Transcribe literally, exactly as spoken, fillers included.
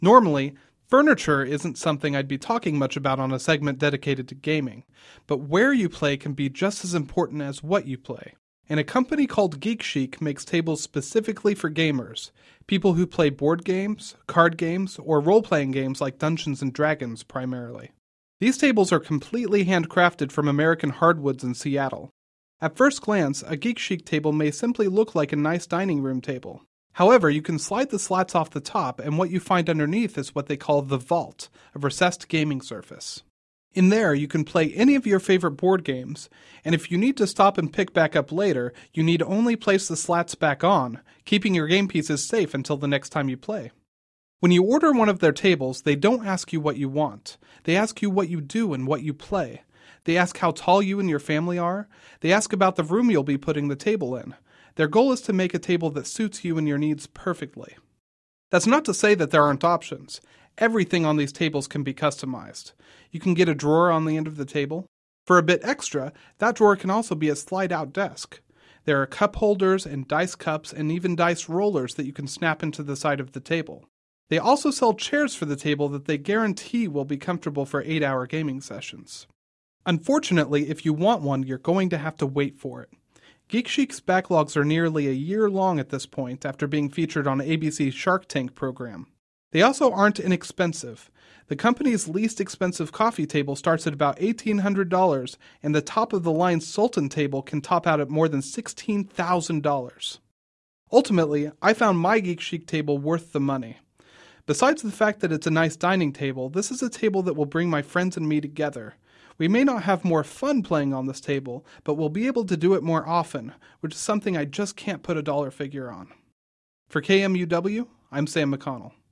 Normally, furniture isn't something I'd be talking much about on a segment dedicated to gaming, but where you play can be just as important as what you play. And a company called Geek Chic makes tables specifically for gamers, people who play board games, card games, or role-playing games like Dungeons and Dragons primarily. These tables are completely handcrafted from American hardwoods in Seattle. At first glance, a Geek Chic table may simply look like a nice dining room table. However, you can slide the slats off the top, and what you find underneath is what they call the vault, a recessed gaming surface. In there, you can play any of your favorite board games, and if you need to stop and pick back up later, you need only place the slats back on, keeping your game pieces safe until the next time you play. When you order one of their tables, they don't ask you what you want. They ask you what you do and what you play. They ask how tall you and your family are. They ask about the room you'll be putting the table in. Their goal is to make a table that suits you and your needs perfectly. That's not to say that there aren't options. Everything on these tables can be customized. You can get a drawer on the end of the table. For a bit extra, that drawer can also be a slide-out desk. There are cup holders and dice cups and even dice rollers that you can snap into the side of the table. They also sell chairs for the table that they guarantee will be comfortable for eight-hour gaming sessions. Unfortunately, if you want one, you're going to have to wait for it. Geek Chic's backlogs are nearly a year long at this point after being featured on A B C's Shark Tank program. They also aren't inexpensive. The company's least expensive coffee table starts at about eighteen hundred dollars, and the top-of-the-line Sultan table can top out at more than sixteen thousand dollars. Ultimately, I found my Geek Chic table worth the money. Besides the fact that it's a nice dining table, this is a table that will bring my friends and me together. We may not have more fun playing on this table, but we'll be able to do it more often, which is something I just can't put a dollar figure on. For K M U W, I'm Sam McConnell.